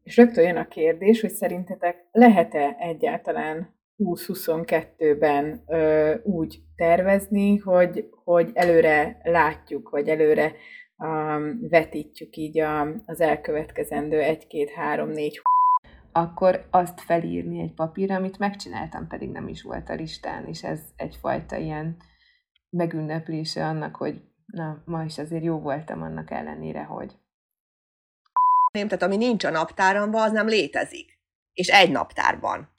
És rögtön jön a kérdés, hogy szerintetek lehet-e egyáltalán 2022-ben úgy tervezni, hogy előre látjuk, vagy előre vetítjük így az elkövetkezendő 1, 2, 3, 4 akkor azt felírni egy papírra, amit megcsináltam, pedig nem is volt a listán, és ez egyfajta ilyen megünneplése annak, hogy na, ma is azért jó voltam annak ellenére, hogy... Tehát ami nincs a naptáramban, az nem létezik. És egy naptárban.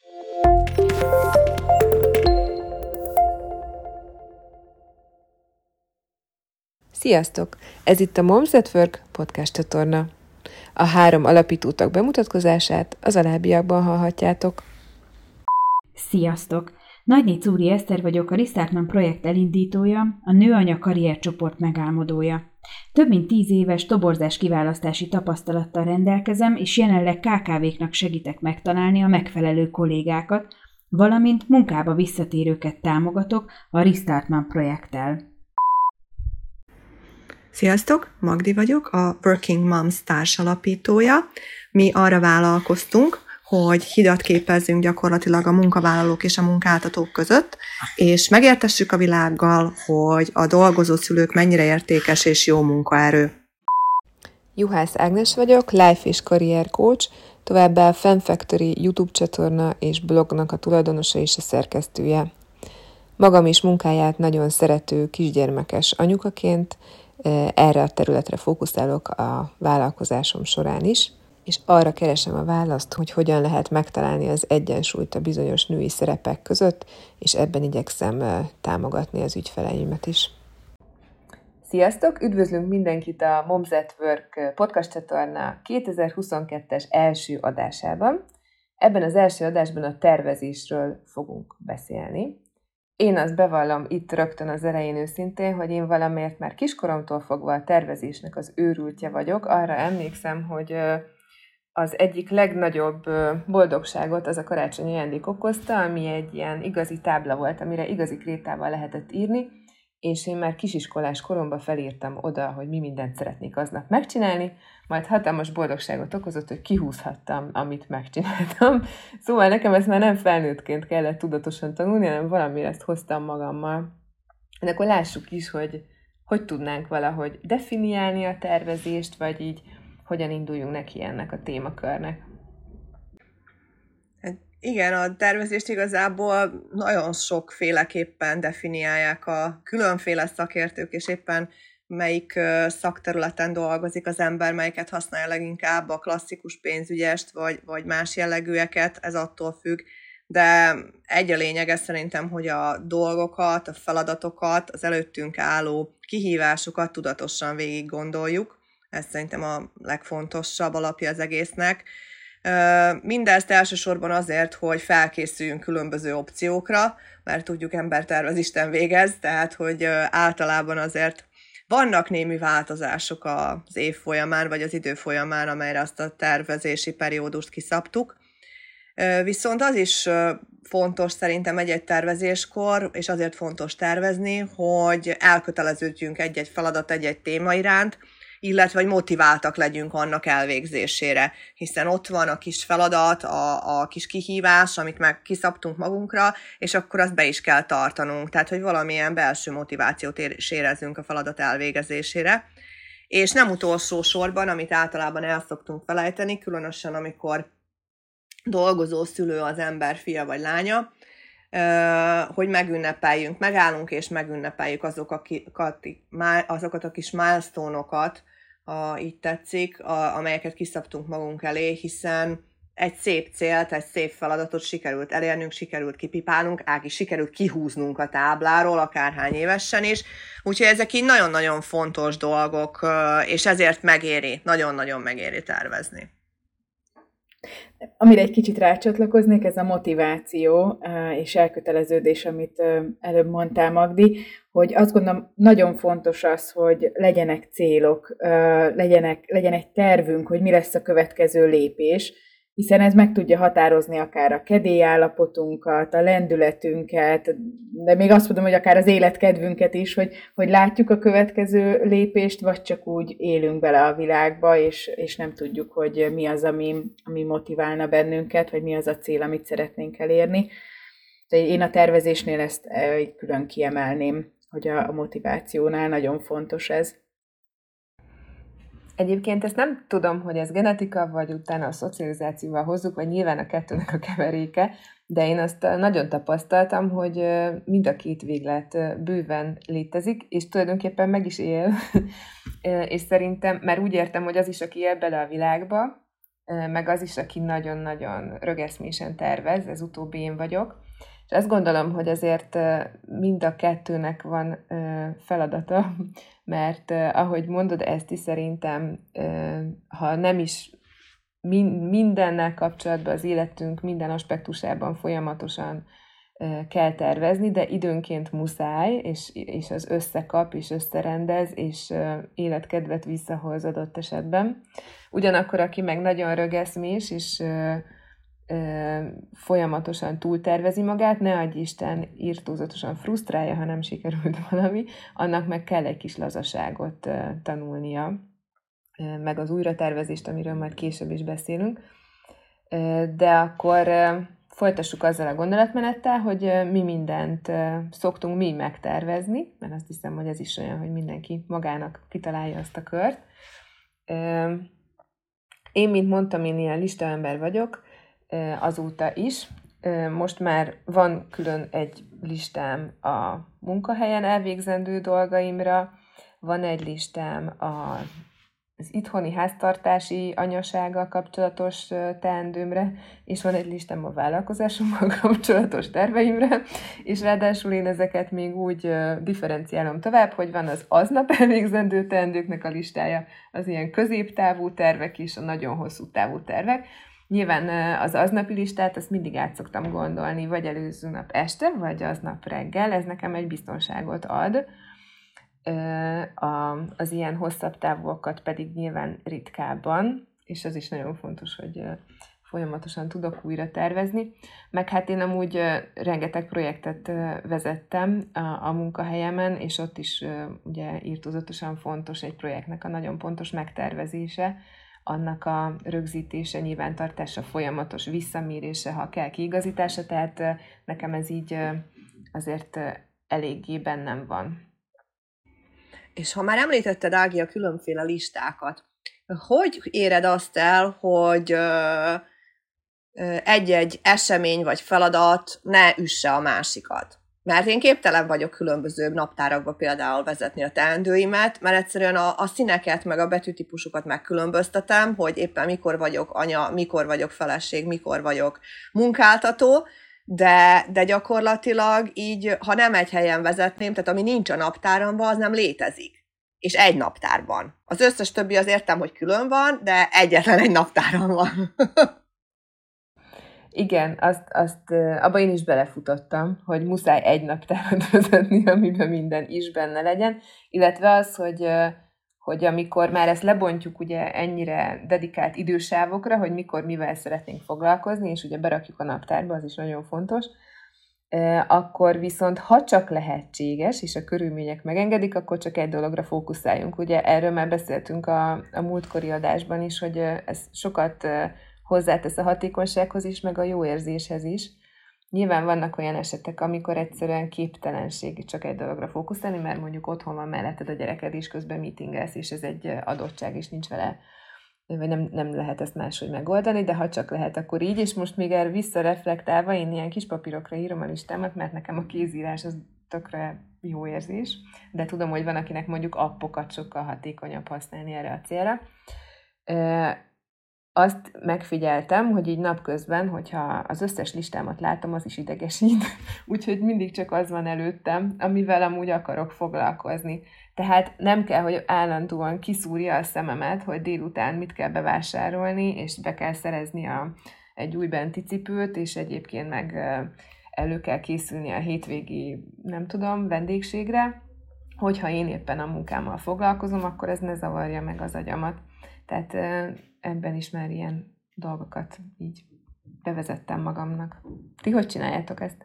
Sziasztok! Ez itt a Moms at Work podcast csatorna. A 3 alapítótag bemutatkozását az alábbiakban hallhatjátok. Sziasztok! Nagyné Czúri Eszter vagyok, a Restartman projekt elindítója, a Nőanya karriercsoport megálmodója. Több mint 10 éves toborzás kiválasztási tapasztalattal rendelkezem, és jelenleg KKV-knak segítek megtalálni a megfelelő kollégákat, valamint munkába visszatérőket támogatok a Restartman projekttel. Sziasztok! Magdi vagyok, a Working Moms társalapítója. Mi arra vállalkoztunk, hogy hidat képezzünk gyakorlatilag a munkavállalók és a munkáltatók között, és megértessük a világgal, hogy a dolgozó szülők mennyire értékes és jó munkaerő. Juhász Ágnes vagyok, life és career coach, továbbá a Fem Factory YouTube csatorna és blognak a tulajdonosa és a szerkesztője. Magam is munkáját nagyon szerető kisgyermekes anyukaként erre a területre fókuszálok a vállalkozásom során is, és arra keresem a választ, hogy hogyan lehet megtalálni az egyensúlyt a bizonyos női szerepek között, és ebben igyekszem támogatni az ügyfeleimet is. Sziasztok! Üdvözlünk mindenkit a Moms at Work podcast csatorna 2022-es első adásában. Ebben az első adásban a tervezésről fogunk beszélni. Én azt bevallom itt rögtön az elején őszintén, hogy én valamiért már kiskoromtól fogva a tervezésnek az őrültje vagyok. Arra emlékszem, hogy az egyik legnagyobb boldogságot az a karácsonyi ajándék okozta, ami egy ilyen igazi tábla volt, amire igazi krétával lehetett írni, és én már kisiskolás koromban felírtam oda, hogy mi mindent szeretnék aznap megcsinálni, majd hatalmas boldogságot okozott, hogy kihúzhattam, amit megcsináltam. Szóval nekem ezt már nem felnőttként kellett tudatosan tanulni, hanem valamire ezt hoztam magammal. De akkor lássuk is, hogy tudnánk valahogy definiálni a tervezést, vagy így hogyan induljunk neki ennek a témakörnek. Igen, a tervezést igazából nagyon sokféleképpen definiálják a különféle szakértők, és éppen melyik szakterületen dolgozik az ember, melyiket használja leginkább, a klasszikus pénzügyest, vagy más jellegűeket, ez attól függ. De egy a lényege szerintem, hogy a dolgokat, a feladatokat, az előttünk álló kihívásokat tudatosan végig gondoljuk. Ez szerintem a legfontosabb alapja az egésznek. Mindezt elsősorban azért, hogy felkészüljünk különböző opciókra, mert tudjuk, embertervez Isten végez, tehát hogy általában azért vannak némi változások az év folyamán, vagy az idő folyamán, amelyre azt a tervezési periódust kiszabtuk. Viszont az is fontos szerintem egy-egy tervezéskor, és azért fontos tervezni, hogy elköteleződjünk egy-egy feladat, egy-egy téma iránt, illetve hogy motiváltak legyünk annak elvégzésére, hiszen ott van a kis feladat, a kis kihívás, amit meg kiszabtunk magunkra, és akkor azt be is kell tartanunk, tehát hogy valamilyen belső motivációt is érezzünk a feladat elvégezésére. És nem utolsó sorban, amit általában el szoktunk felejteni, különösen amikor dolgozó szülő az ember fia vagy lánya, hogy megünnepeljünk, megállunk és megünnepeljük azokat a kis milestone-okat, így tetszik, amelyeket kiszabtunk magunk elé, hiszen egy szép célt, egy szép feladatot sikerült elérnünk, sikerült kipipálnunk, sikerült kihúznunk a tábláról, akárhány évesen is. Úgyhogy ezek így nagyon-nagyon fontos dolgok, és ezért megéri, nagyon-nagyon megéri tervezni. Amire egy kicsit rácsatlakoznék, ez a motiváció és elköteleződés, amit előbb mondtál, Magdi, hogy azt gondolom, nagyon fontos az, hogy legyenek célok, legyen egy tervünk, hogy mi lesz a következő lépés, hiszen ez meg tudja határozni akár a kedélyállapotunkat, a lendületünket, de még azt mondom, hogy akár az életkedvünket is, hogy látjuk a következő lépést, vagy csak úgy élünk bele a világba, és nem tudjuk, hogy mi az, ami motiválna bennünket, vagy mi az a cél, amit szeretnénk elérni. De én a tervezésnél ezt külön kiemelném, hogy a motivációnál nagyon fontos ez. Egyébként ezt nem tudom, hogy ez genetika, vagy utána a szocializációval hozzuk, vagy nyilván a kettőnek a keveréke, de én azt nagyon tapasztaltam, hogy mind a két véglet bőven létezik, és tulajdonképpen meg is él, és szerintem, mert úgy értem, hogy az is, aki él bele a világba, meg az is, aki nagyon-nagyon rögeszmésen tervez, ez utóbbi én vagyok, és azt gondolom, hogy azért mind a kettőnek van feladata, mert ahogy mondod, ezt is szerintem, ha nem is mindennel kapcsolatban az életünk minden aspektusában folyamatosan kell tervezni, de időnként muszáj, és az összekap, és összerendez, és életkedvet visszahoz adott esetben. Ugyanakkor, aki meg nagyon rögeszmés, és folyamatosan túltervezi magát, ne adj Isten irtózatosan frusztrálja, ha nem sikerült valami, annak meg kell egy kis lazaságot tanulnia, meg az újratervezést, amiről majd később is beszélünk. De akkor folytassuk azzal a gondolatmenettel, hogy mi mindent szoktunk mi megtervezni, mert azt hiszem, hogy ez is olyan, hogy mindenki magának kitalálja azt a kört. Én, mint mondtam, én ilyen listaember vagyok, azóta is. Most már van külön egy listám a munkahelyen elvégzendő dolgaimra, van egy listám az itthoni háztartási anyasággal kapcsolatos teendőmre, és van egy listám a vállalkozásommal kapcsolatos terveimre, és ráadásul én ezeket még úgy differenciálom tovább, hogy van az aznap elvégzendő teendőknek a listája, az ilyen középtávú tervek és a nagyon hosszú távú tervek. Nyilván az aznapi listát azt mindig át szoktam gondolni, vagy előző nap este, vagy aznap reggel, ez nekem egy biztonságot ad. Az ilyen hosszabb távúakat pedig nyilván ritkábban, és az is nagyon fontos, hogy folyamatosan tudok újra tervezni. Meg hát én amúgy rengeteg projektet vezettem a munkahelyemen, és ott is ugye irtózatosan fontos egy projektnek a nagyon pontos megtervezése, annak a rögzítése, nyilvántartása, folyamatos visszamérése, ha kell kiigazítása, tehát nekem ez így azért eléggé bennem van. És ha már említetted, Ági, a különféle listákat, hogy éred azt el, hogy egy-egy esemény vagy feladat ne üsse a másikat? Mert én képtelen vagyok különböző naptárakba például vezetni a teendőimet, mert egyszerűen a színeket, meg a betűtípusokat megkülönböztetem, hogy éppen mikor vagyok anya, mikor vagyok feleség, mikor vagyok munkáltató, de gyakorlatilag így, ha nem egy helyen vezetném, tehát ami nincs a naptáramban, az nem létezik. És egy naptárban. Az összes többi az értem, hogy külön van, de egyetlen egy naptáram van. Igen, abba én is belefutottam, hogy muszáj egy naptárat vezetni, amiben minden is benne legyen, illetve az, hogy amikor már ezt lebontjuk ugye ennyire dedikált idősávokra, hogy mikor mivel szeretnénk foglalkozni, és ugye berakjuk a naptárba, az is nagyon fontos, akkor viszont, ha csak lehetséges, és a körülmények megengedik, akkor csak egy dologra fókuszáljunk. Ugye erről már beszéltünk a múltkori adásban is, hogy ez sokat hozzátesz a hatékonysághoz is, meg a jó érzéshez is. Nyilván vannak olyan esetek, amikor egyszerűen képtelenség csak egy dologra fókuszálni, mert mondjuk otthon van melletted a gyereked, és közben meetingelsz, és ez egy adottság, és nincs vele, vagy nem lehet ezt máshogy megoldani, de ha csak lehet, akkor így, és most még erre visszareflektálva, én ilyen kis papírokra írom a listámat, mert nekem a kézírás az tökre jó érzés, de tudom, hogy van, akinek mondjuk appokat sokkal hatékonyabb használni erre a célra. Azt megfigyeltem, hogy így napközben, hogyha az összes listámat látom, az is idegesít, úgyhogy mindig csak az van előttem, amivel amúgy akarok foglalkozni. Tehát nem kell, hogy állandóan kiszúrja a szememet, hogy délután mit kell bevásárolni, és be kell szerezni egy új benti cipőt, és egyébként meg elő kell készülni a hétvégi, nem tudom, vendégségre. Hogyha én éppen a munkámmal foglalkozom, akkor ez ne zavarja meg az agyamat. Tehát ebben is már ilyen dolgokat így bevezettem magamnak. Ti hogy csináljátok ezt?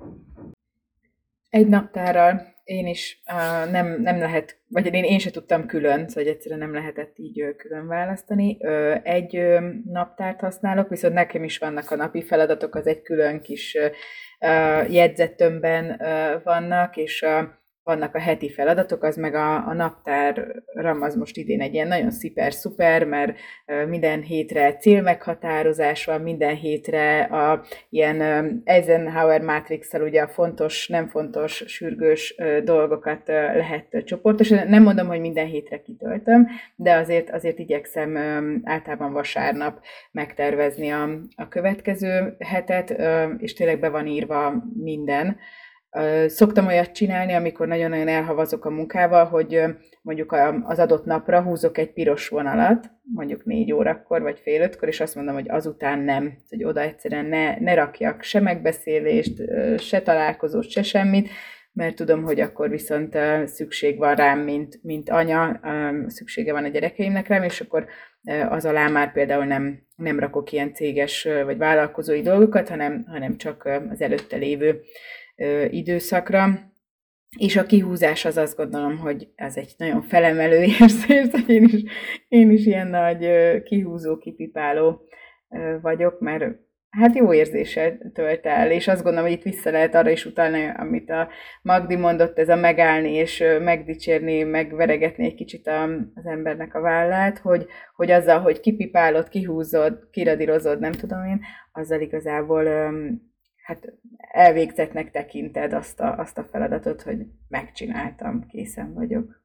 Egy naptárral én is nem lehet, vagy én se tudtam külön, szóval egyszerűen nem lehetett így külön választani. Egy naptárt használok, viszont nekem is vannak a napi feladatok, az egy külön kis jegyzettömbben vannak, és vannak a heti feladatok, az meg a naptáram az most idén egy ilyen nagyon szuper, mert minden hétre célmeghatározás van, minden hétre ilyen Eisenhower Matrix-szel ugye a fontos, nem fontos, sürgős dolgokat lehet csoportosítani. Nem mondom, hogy minden hétre kitöltöm, de azért igyekszem általában vasárnap megtervezni a következő hetet, és tényleg be van írva minden. Szoktam olyat csinálni, amikor nagyon-nagyon elhavazok a munkával, hogy mondjuk az adott napra húzok egy piros vonalat, mondjuk 4 órakor vagy fél 5-kor, és azt mondom, hogy azután nem, hogy oda egyszerűen ne rakjak se megbeszélést, se találkozót, se semmit, mert tudom, hogy akkor viszont szükség van rám, mint anya, szüksége van a gyerekeimnek rám, és akkor az alá már például nem rakok ilyen céges vagy vállalkozói dolgokat, hanem csak az előtte lévő időszakra. És a kihúzás az azt gondolom, hogy ez egy nagyon felemelő érzés, hogy én is ilyen nagy kihúzó, kipipáló vagyok, mert hát jó érzéssel tölt el, és azt gondolom, hogy itt vissza lehet arra is utalni, amit a Magdi mondott, ez a megállni és megdicsérni, megveregetni egy kicsit az embernek a vállát, hogy azzal, hogy kipipálod, kihúzod, kiradírozod, nem tudom én, azzal igazából hát elvégzettnek tekinted azt a feladatot, hogy megcsináltam, készen vagyok.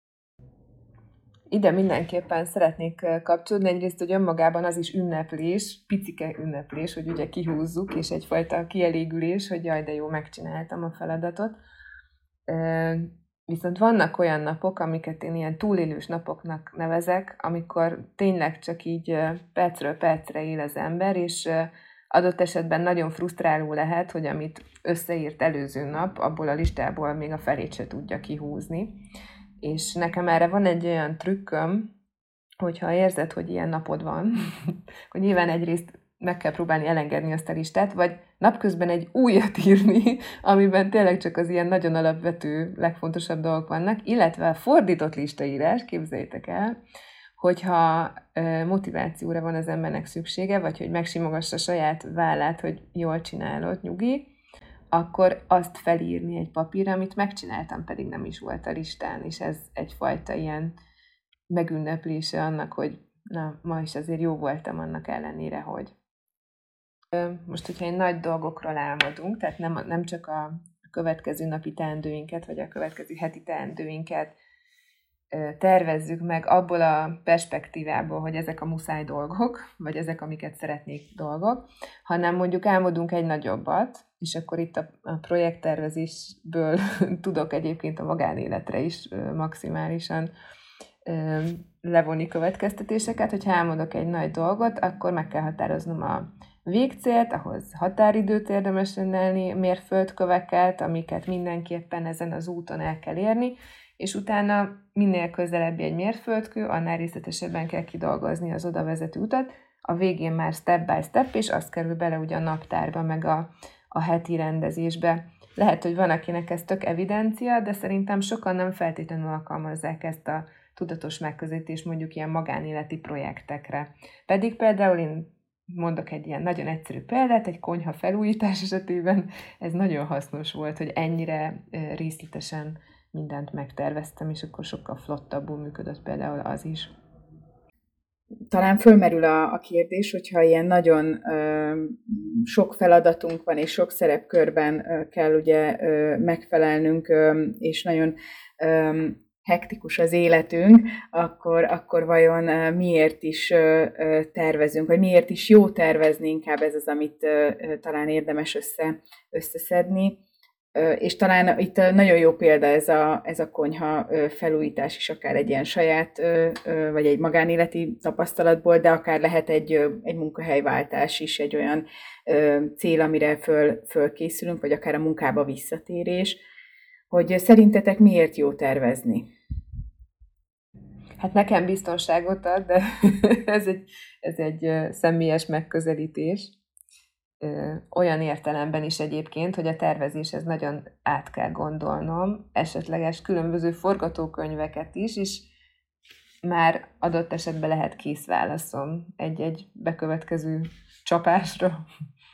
Ide mindenképpen szeretnék kapcsolódni, egyrészt, hogy önmagában az is ünneplés, picike ünneplés, hogy ugye kihúzzuk, és egyfajta kielégülés, hogy jaj, de jó, megcsináltam a feladatot. Viszont vannak olyan napok, amiket én ilyen túlélős napoknak nevezek, amikor tényleg csak így percről percre él az ember, és adott esetben nagyon frusztráló lehet, hogy amit összeírt előző nap, abból a listából még a felét se tudja kihúzni. És nekem erre van egy olyan trükköm, hogyha érzed, hogy ilyen napod van, hogy nyilván egyrészt meg kell próbálni elengedni azt a listát, vagy napközben egy újat írni, amiben tényleg csak az ilyen nagyon alapvető, legfontosabb dolgok vannak, illetve a fordított listaírás, képzeljétek el, hogyha motivációra van az embernek szüksége, vagy hogy megsimogassa saját vállát, hogy jól csinálod, nyugi, akkor azt felírni egy papírra, amit megcsináltam, pedig nem is volt a listán, és ez egyfajta ilyen megünneplése annak, hogy na, ma is azért jó voltam annak ellenére, hogy. Most, hogyha egy nagy dolgokról álmodunk, tehát nem csak a következő napi teendőinket, vagy a következő heti teendőinket tervezzük meg abból a perspektívából, hogy ezek a muszáj dolgok, vagy ezek, amiket szeretnék dolgok, hanem mondjuk álmodunk egy nagyobbat, és akkor itt a projekttervezésből tudok egyébként a magánéletre is maximálisan levonni következtetéseket, hogyha álmodok egy nagy dolgot, akkor meg kell határoznom a végcélt, ahhoz határidőt érdemes rendelni, mérföldköveket, amiket mindenképpen ezen az úton el kell érni, és utána minél közelebbi egy mérföldkő, annál részletesebben kell kidolgozni az oda vezető utat, a végén már step by step, és az kerül bele ugye a naptárba, meg a heti rendezésbe. Lehet, hogy van, akinek ez tök evidencia, de szerintem sokan nem feltétlenül alkalmazzák ezt a tudatos megközelítést mondjuk ilyen magánéleti projektekre. Pedig például én mondok egy ilyen nagyon egyszerű példát, egy konyha felújítás esetében ez nagyon hasznos volt, hogy ennyire részletesen mindent megterveztem, és akkor sokkal flottabbul működött például az is. Talán fölmerül a kérdés, hogyha ilyen nagyon sok feladatunk van, és sok szerepkörben kell ugye megfelelnünk, és nagyon hektikus az életünk, akkor vajon miért is tervezünk, vagy miért is jó tervezni, inkább ez az, amit talán érdemes összeszedni. És talán itt nagyon jó példa ez a konyha felújítás is, akár egy ilyen saját, vagy egy magánéleti tapasztalatból, de akár lehet egy munkahelyváltás is, egy olyan cél, amire fölkészülünk, vagy akár a munkába visszatérés, hogy szerintetek miért jó tervezni? Hát nekem biztonságot ad, de ez egy személyes megközelítés. Olyan értelemben is egyébként, hogy a tervezéshez nagyon át kell gondolnom, esetleges különböző forgatókönyveket is, és már adott esetben lehet kész válaszom egy bekövetkező csapásra.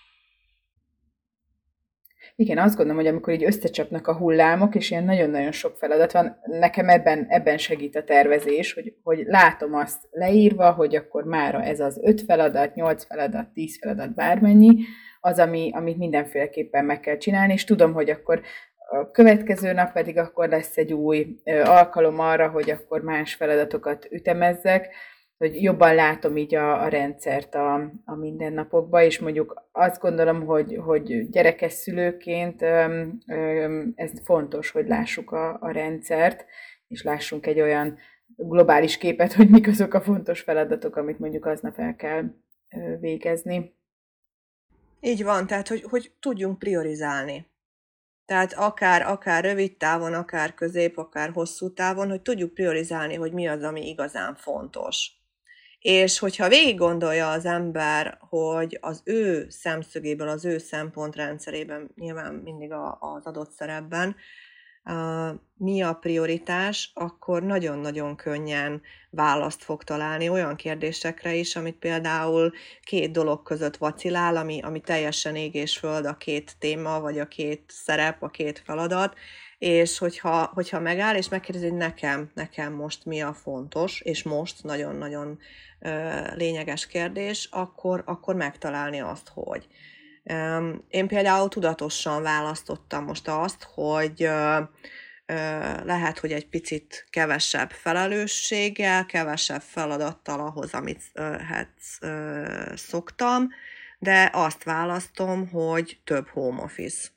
Igen, azt gondolom, hogy amikor így összecsapnak a hullámok, és ilyen nagyon-nagyon sok feladat van, nekem ebben segít a tervezés, hogy látom azt leírva, hogy akkor mára ez az 5 feladat, 8 feladat, 10 feladat, bármennyi, az, amit mindenféleképpen meg kell csinálni, és tudom, hogy akkor a következő nap pedig akkor lesz egy új alkalom arra, hogy akkor más feladatokat ütemezzek, hogy jobban látom így a rendszert a mindennapokban, és mondjuk azt gondolom, hogy gyerekes szülőként ez fontos, hogy lássuk a rendszert, és lássunk egy olyan globális képet, hogy mik azok a fontos feladatok, amit mondjuk aznap el kell végezni. Így van, tehát hogy tudjunk priorizálni. Tehát akár rövid távon, akár közép, akár hosszú távon, hogy tudjuk priorizálni, hogy mi az, ami igazán fontos. És hogyha végig gondolja az ember, hogy az ő szemszögéből, az ő szempontrendszerében, nyilván mindig az adott szerepben, mi a prioritás, akkor nagyon-nagyon könnyen választ fog találni olyan kérdésekre is, amit például 2 dolog között vacilál, ami teljesen ég és föld a 2 téma, vagy a 2 szerep, a 2 feladat, és hogyha megáll, és megkérdezi, hogy nekem most mi a fontos, és most nagyon-nagyon lényeges kérdés, akkor megtalálni azt, hogy. Én például tudatosan választottam most azt, hogy lehet, hogy egy picit kevesebb felelősséggel, kevesebb feladattal ahhoz, amit szoktam, de azt választom, hogy több home office.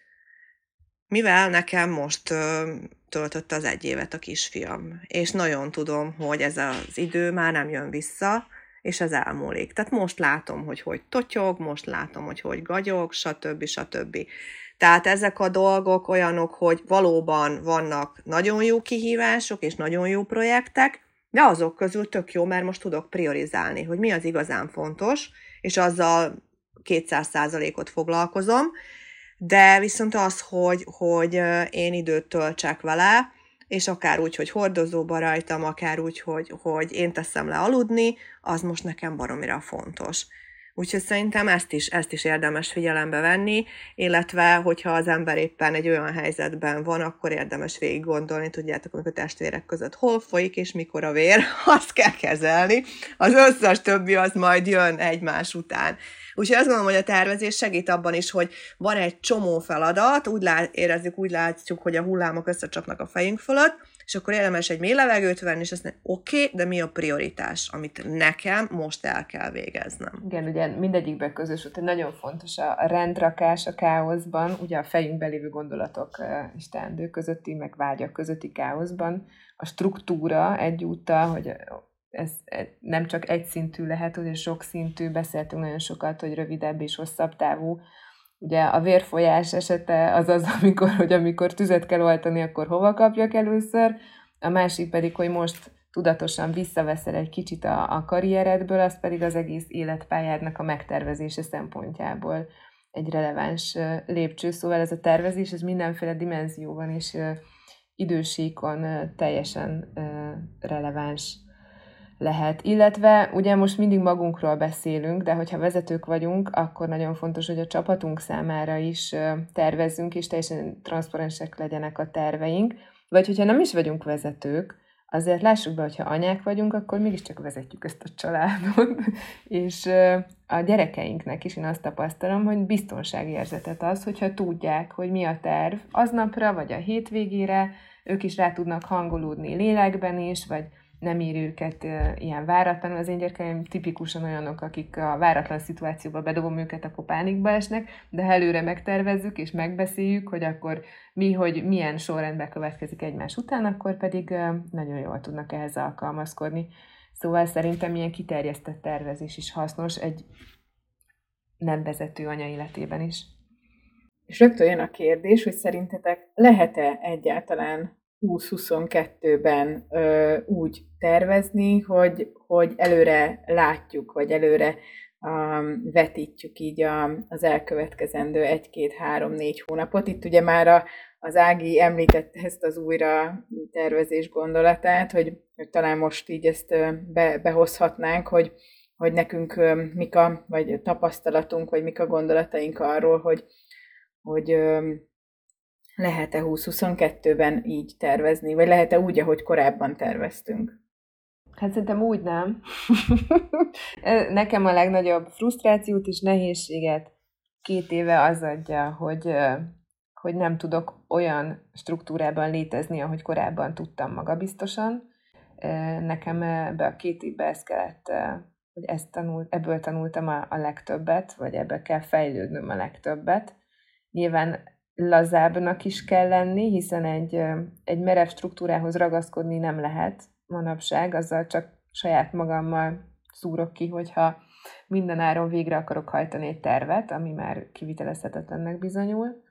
Mivel nekem most töltötte az 1 évet a kisfiam, és nagyon tudom, hogy ez az idő már nem jön vissza, és ez elmúlik. Tehát most látom, hogy totyog, most látom, hogy gagyog, stb. Tehát ezek a dolgok olyanok, hogy valóban vannak nagyon jó kihívások, és nagyon jó projektek, de azok közül tök jó, mert most tudok priorizálni, hogy mi az igazán fontos, és azzal 200%-ot foglalkozom, de viszont az, hogy én időt töltsek vele, és akár úgy, hogy hordozóba rajtam, akár úgy, hogy én teszem le aludni, az most nekem baromira fontos. Úgyhogy szerintem ezt is érdemes figyelembe venni, illetve, hogyha az ember éppen egy olyan helyzetben van, akkor érdemes végig gondolni, tudjátok, amikor a testvérek között hol folyik, és mikor a vér, azt kell kezelni. Az összes többi az majd jön egymás után. Úgyhogy azt gondolom, hogy a tervezés segít abban is, hogy van egy csomó feladat, úgy látjuk, hogy a hullámok összecsapnak a fejünk fölött, és akkor érdemes egy mély levegőt venni, és azt mondani, oké, de mi a prioritás, amit nekem most el kell végeznem. Igen, ugye mindegyikben közös, hogy nagyon fontos a rendrakás a káoszban, ugye a fejünkben lévő gondolatok és teendők közötti, meg vágyak közötti káoszban, a struktúra egyúttal, hogy ez nem csak egyszintű lehet, ugye sokszintű, beszéltünk nagyon sokat, hogy rövidebb és hosszabb távú. Ugye a vérfolyás esete az, amikor tüzet kell oltani, akkor hova kapjak először, a másik pedig, hogy most tudatosan visszaveszel egy kicsit a karrieredből, az pedig az egész életpályádnak a megtervezése szempontjából egy releváns lépcső. Szóval ez a tervezés, ez mindenféle dimenzióban és idősíkon teljesen releváns lehet. Illetve ugye most mindig magunkról beszélünk, de hogyha vezetők vagyunk, akkor nagyon fontos, hogy a csapatunk számára is tervezzünk, és teljesen transzparensek legyenek a terveink. Vagy hogyha nem is vagyunk vezetők, azért lássuk be, hogyha anyák vagyunk, akkor mégiscsak vezetjük ezt a családot. És a gyerekeinknek is én azt tapasztalom, hogy biztonságérzetet az, hogyha tudják, hogy mi a terv aznapra, vagy a hétvégére, ők is rá tudnak hangolódni lélekben is, vagy nem ér őket ilyen váratlanul. Az én gyerekeim tipikusan olyanok, akik a váratlan szituációba bedobom őket, akkor pánikba esnek, de ha előre megtervezzük és megbeszéljük, hogy akkor hogy milyen sorrendben következik egymás után, akkor pedig nagyon jól tudnak ehhez alkalmazkodni. Szóval szerintem ilyen kiterjesztett tervezés is hasznos egy nem vezető anya életében is. És rögtön jön a kérdés, hogy szerintetek lehet-e egyáltalán 2022-ben úgy tervezni, hogy előre látjuk, vagy előre vetítjük így az elkövetkezendő 1-2-3-4 hónapot. Itt ugye már az Ági említette ezt az újra tervezés gondolatát, hogy talán most így ezt behozhatnánk, hogy nekünk mik vagy tapasztalatunk, vagy mik a gondolataink arról, hogy lehet-e 2022-ben így tervezni, vagy lehet-e úgy, ahogy korábban terveztünk? Hát szerintem úgy nem. Nekem a legnagyobb frusztrációt és nehézséget 2 éve az adja, hogy nem tudok olyan struktúrában létezni, ahogy korábban tudtam magabiztosan. Nekem ebbe a 2 évbe ez kellett, hogy ebből tanultam a legtöbbet, vagy ebbe kell fejlődnöm a legtöbbet. Nyilván lazábbnak is kell lenni, hiszen egy merev struktúrához ragaszkodni nem lehet manapság, azzal csak saját magammal szúrok ki, hogyha mindenáron végre akarok hajtani egy tervet, ami már kivitelezhetetlennek bizonyul.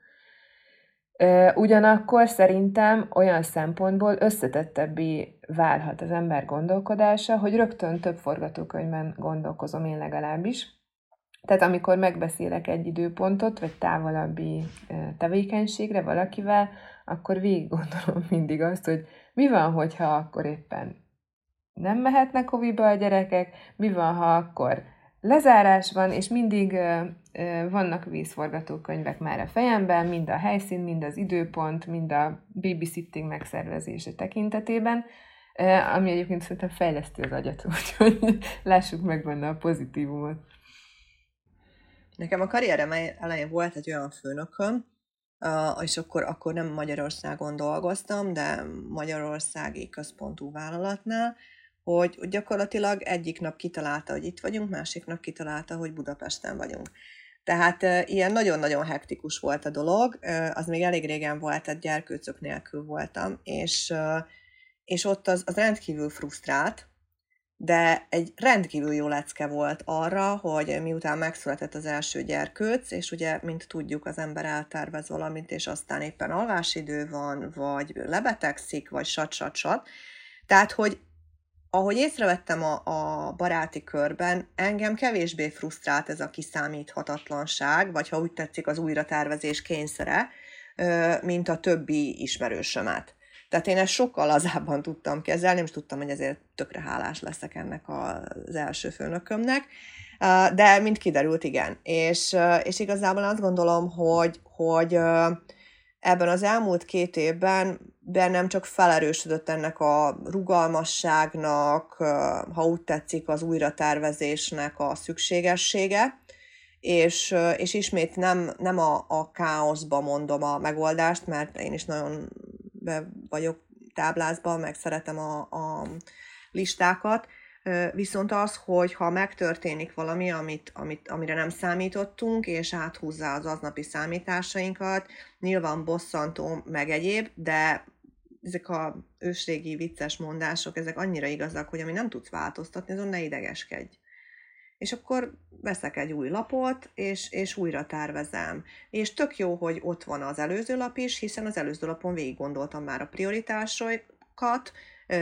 Ugyanakkor szerintem olyan szempontból összetettebbé válhat az ember gondolkodása, hogy rögtön több forgatókönyvben gondolkozom én legalábbis. Tehát amikor megbeszélek egy időpontot, vagy távolabbi tevékenységre valakivel, akkor végig gondolom mindig azt, hogy mi van, hogyha akkor éppen nem mehetnek hoviba a gyerekek, mi van, ha akkor lezárás van, és mindig vannak vízforgatókönyvek már a fejemben, mind a helyszín, mind az időpont, mind a babysitting megszervezése tekintetében, ami egyébként szerintem fejleszti az agyat, úgyhogy lássuk meg benne a pozitívumot. Nekem a karrierem elején volt egy olyan főnököm, és akkor nem Magyarországon dolgoztam, de magyarországi központú vállalatnál, hogy gyakorlatilag egyik nap kitalálta, hogy itt vagyunk, másik nap kitalálta, hogy Budapesten vagyunk. Tehát ilyen nagyon-nagyon hektikus volt a dolog, az még elég régen volt, tehát gyerkőcök nélkül voltam, és ott az rendkívül frusztrált, de egy rendkívül jó lecke volt arra, hogy miután megszületett az első gyerkőc, és ugye, mint tudjuk, az ember eltervez valamit, és aztán éppen alvásidő van, vagy lebetegszik, vagy sat. Tehát, hogy ahogy észrevettem a baráti körben, engem kevésbé frusztrált ez a kiszámíthatatlanság, vagy ha úgy tetszik, az újratervezés kényszere, mint a többi ismerősömet. Tehát én ezt sokkal lazábban tudtam kezelni, és tudtam, hogy ezért tökre hálás leszek ennek az első főnökömnek, de mint kiderült, igen. És igazából azt gondolom, hogy ebben az elmúlt 2 évben bennem csak felerősödött ennek a rugalmasságnak, ha úgy tetszik, az újratervezésnek a szükségessége, és ismét nem a káoszba mondom a megoldást, mert én is nagyon be vagyok táblázban, meg szeretem a listákat, viszont az, hogy ha megtörténik valami, amire nem számítottunk, és áthúzza az aznapi számításainkat, nyilván bosszantó, meg egyéb, de ezek a ősrégi vicces mondások, ezek annyira igazak, hogy ami nem tudsz változtatni, azon ne idegeskedj. És akkor veszek egy új lapot, és újra tervezem. És tök jó, hogy ott van az előző lap is, hiszen az előző lapon végig gondoltam már a prioritásokat,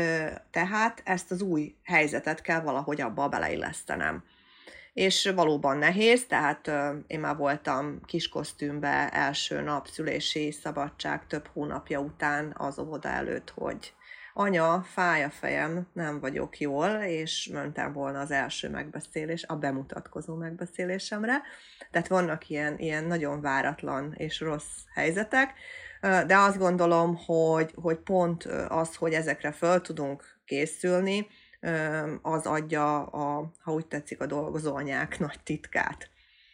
tehát ezt az új helyzetet kell valahogy abba beleillesztenem. És valóban nehéz, tehát én már voltam kiskosztümbe első nap szülési szabadság több hónapja után az óvoda előtt, hogy anya, fáj a fejem, nem vagyok jól, és mentem volna az első megbeszélés, a bemutatkozó megbeszélésemre. Tehát vannak ilyen nagyon váratlan és rossz helyzetek, de azt gondolom, hogy pont az, hogy ezekre föl tudunk készülni, az adja, ha úgy tetszik, a dolgozó anyák nagy titkát.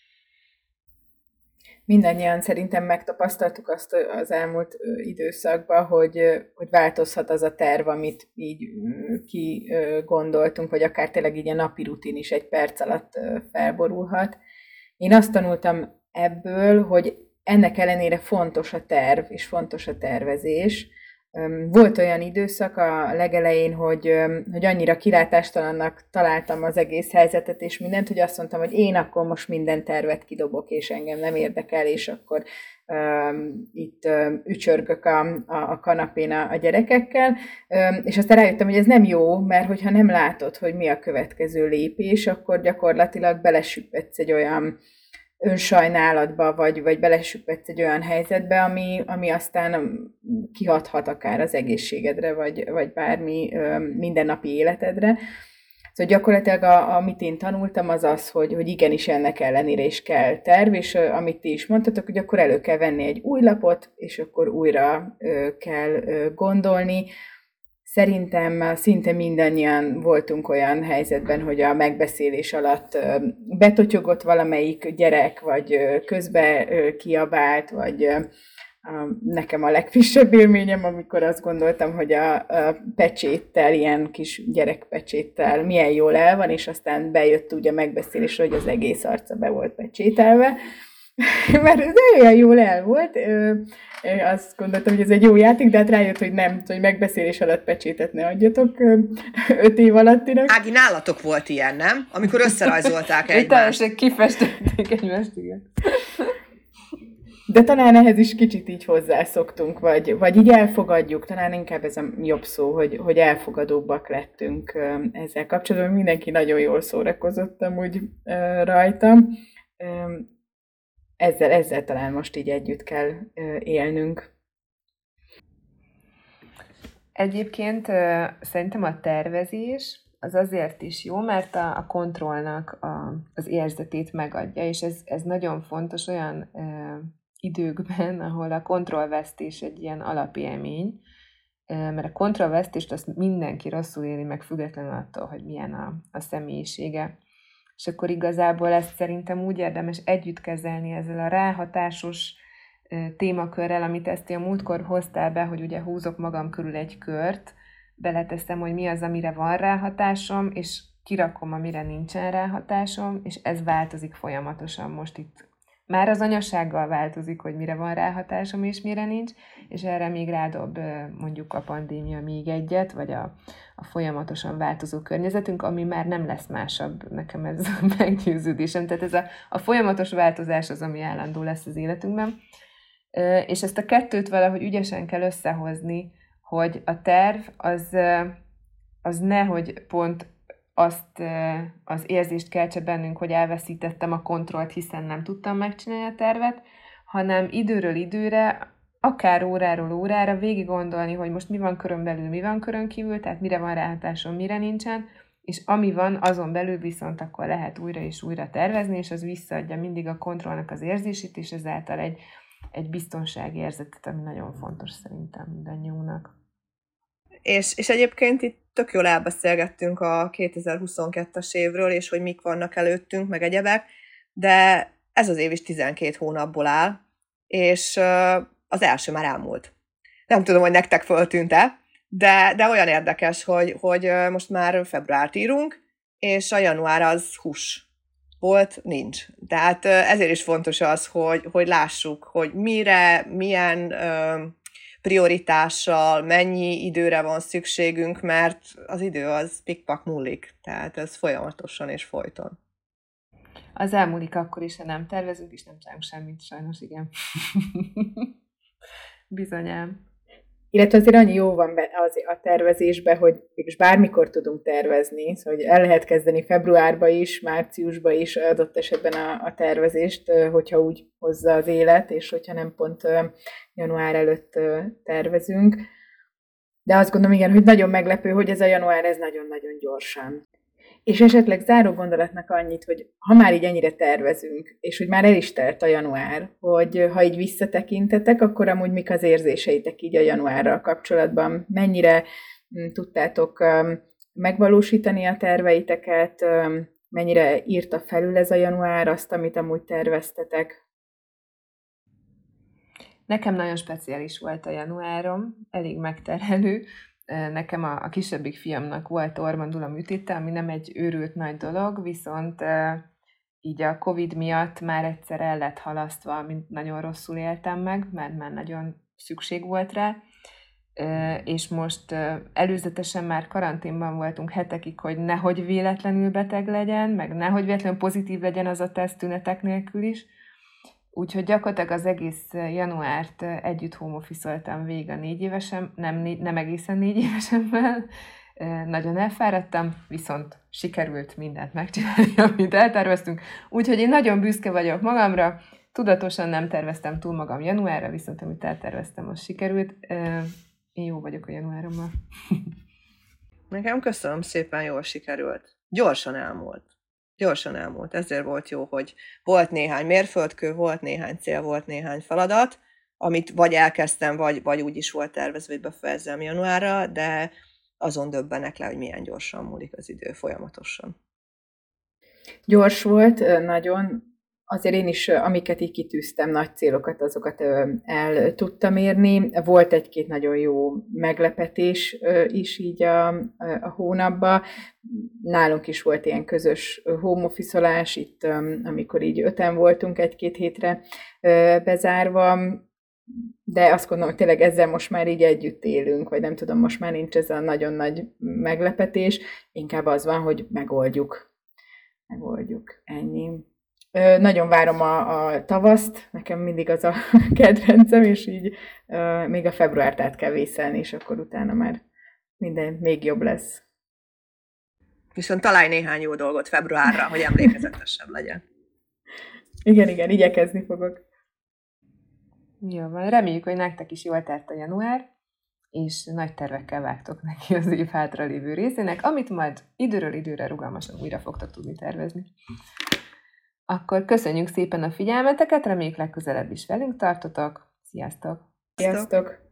Mindannyian szerintem megtapasztaltuk azt az elmúlt időszakban, hogy változhat az a terv, amit így kigondoltunk, vagy akár tényleg így a napi rutin is egy perc alatt felborulhat. Én azt tanultam ebből, hogy ennek ellenére fontos a terv, és fontos a tervezés, Volt olyan időszak a legelején, hogy annyira kilátástalannak találtam az egész helyzetet és mindent, hogy azt mondtam, hogy én akkor most minden tervet kidobok, és engem nem érdekel, és akkor itt ücsörgök a kanapén a gyerekekkel, és aztán rájöttem, hogy ez nem jó, mert hogyha nem látod, hogy mi a következő lépés, akkor gyakorlatilag belesüppedsz egy olyan önsajnálatba, vagy belesüppedsz egy olyan helyzetbe, ami aztán kihathat akár az egészségedre, vagy bármi mindennapi életedre. Szóval gyakorlatilag amit én tanultam, az az, hogy igenis ennek ellenére is kell terv, és amit ti is mondtatok, hogy akkor elő kell venni egy új lapot, és akkor újra kell gondolni. Szerintem szinte mindannyian voltunk olyan helyzetben, hogy a megbeszélés alatt betotyogott valamelyik gyerek, vagy közbe kiabált, vagy nekem a legfrissebb élményem, amikor azt gondoltam, hogy a pecséttel, ilyen kis gyerekpecséttel milyen jól el van, és aztán bejött úgy a megbeszélésre, hogy az egész arca be volt pecsételve, mert ez olyan jól el volt. Azt gondoltam, hogy ez egy jó játék, de hát rájött, hogy nem, hogy megbeszélés alatt pecsétet ne adjatok 5 év alattinak. Ági, nálatok volt ilyen, nem? Amikor összerajzolták egymást. Teljesen kifestették egymást, igen. De talán ehhez is kicsit így hozzászoktunk, vagy így elfogadjuk, talán inkább ez a jobb szó, hogy elfogadóbbak lettünk ezzel kapcsolatban. Mindenki nagyon jól szórakozott amúgy rajtam. Ezzel talán most így együtt kell élnünk. Egyébként szerintem a tervezés az azért is jó, mert a kontrollnak az érzetét megadja, és ez nagyon fontos olyan időkben, ahol a kontrollvesztés egy ilyen alapélmény, mert a kontrollvesztést azt mindenki rosszul éli meg, függetlenül attól, hogy milyen a személyisége. És akkor igazából ezt szerintem úgy érdemes együtt kezelni ezzel a ráhatásos témakörrel, amit ezt a múltkor hoztál be, hogy ugye húzok magam körül egy kört, beleteszem, hogy mi az, amire van ráhatásom, és kirakom, amire nincsen ráhatásom, és ez változik folyamatosan most itt. Már az anyasággal változik, hogy mire van ráhatásom, és mire nincs, és erre még rádob mondjuk a pandémia még egyet, vagy a folyamatosan változó környezetünk, ami már nem lesz másabb, nekem ez a meggyőződésem. Tehát ez a folyamatos változás az, ami állandó lesz az életünkben. És ezt a kettőt valahogy ügyesen kell összehozni, hogy a terv az nehogy pont azt az érzést keltse bennünk, hogy elveszítettem a kontrollt, hiszen nem tudtam megcsinálni a tervet, hanem időről időre, akár óráról órára végig gondolni, hogy most mi van körön belül, mi van körön kívül, tehát mire van ráhatásom, mire nincsen, és ami van, azon belül viszont akkor lehet újra és újra tervezni, és az visszaadja mindig a kontrollnak az érzését, és ezáltal egy biztonsági érzetet, ami nagyon fontos szerintem mindannyiunknak. És egyébként itt tök jól elbeszélgettünk a 2022-es évről, és hogy mik vannak előttünk, meg egyebek, de ez az év is 12 hónapból áll, és az első már elmúlt. Nem tudom, hogy nektek föltűnt-e, de olyan érdekes, hogy most már februárt írunk, és a január az hús volt, nincs. Tehát ezért is fontos az, hogy lássuk, hogy mire, milyen prioritással, mennyi időre van szükségünk, mert az idő az pikpak múlik, tehát ez folyamatosan és folyton. Az elmúlik akkor is, ha nem tervezünk, és nem csinálunk semmit, sajnos, igen. Bizonyám. Illetve azért annyi jó van a tervezésben, hogy mégis bármikor tudunk tervezni, szóval hogy el lehet kezdeni februárba is, márciusba is adott esetben a tervezést, hogyha úgy hozza az élet, és hogyha nem pont január előtt tervezünk. De azt gondolom, igen, hogy nagyon meglepő, hogy ez a január, ez nagyon-nagyon gyorsan. És esetleg záró gondolatnak annyit, hogy ha már így ennyire tervezünk, és hogy már el is telt a január, hogy ha így visszatekintetek, akkor amúgy mik az érzéseitek így a januárral kapcsolatban? Mennyire tudtátok megvalósítani a terveiteket? Mennyire írta felül ez a január azt, amit amúgy terveztetek? Nekem nagyon speciális volt a januárom, elég megterhelő. Nekem a kisebbik fiamnak volt orrmandula műtéte, ami nem egy őrült nagy dolog, viszont így a Covid miatt már egyszer el lett halasztva, mint nagyon rosszul éltem meg, mert már nagyon szükség volt rá, és most előzetesen már karanténban voltunk hetekig, hogy nehogy véletlenül beteg legyen, meg nehogy véletlenül pozitív legyen az a teszt tünetek nélkül is. Úgyhogy gyakorlatilag az egész januárt együtt home office-oltam végig a 4 évesen, nem egészen 4 évesemmel. Nagyon elfáradtam, viszont sikerült mindent megcsinálni, amit elterveztünk. Úgyhogy én nagyon büszke vagyok magamra, tudatosan nem terveztem túl magam januárra, viszont amit elterveztem, az sikerült. Én jó vagyok a januárommal. Nekem köszönöm szépen, jól sikerült. Gyorsan elmúlt. Ezért volt jó, hogy volt néhány mérföldkő, volt néhány cél, volt néhány feladat, amit vagy elkezdtem, vagy úgy is volt tervezve, hogy befejezzem januárra, de azon döbbenek le, hogy milyen gyorsan múlik az idő folyamatosan. Gyors volt, nagyon. Azért én is, amiket így kitűztem, nagy célokat, azokat el tudtam érni. Volt egy-két nagyon jó meglepetés is így a hónapban. Nálunk is volt ilyen közös home office-olás, itt amikor így 5-en voltunk 1-2 hétre bezárva, de azt gondolom, hogy tényleg ezzel most már így együtt élünk, vagy nem tudom, most már nincs ez a nagyon nagy meglepetés, inkább az van, hogy megoldjuk, ennyi. Nagyon várom a tavaszt, nekem mindig az a kedvencem, és így még a februárt át kell vészelni, és akkor utána már minden még jobb lesz. Viszont találj néhány jó dolgot februárra, hogy emlékezetesebb legyen. Igen, igyekezni fogok. Jó van, reméljük, hogy nektek is jól telt a január, és nagy tervekkel vágtok neki az év hátralévő részének, amit majd időről időre rugalmasan újra fogtok tudni tervezni. Akkor köszönjük szépen a figyelmeteket, reméljük legközelebb is velünk tartotok. Sziasztok! Sziasztok!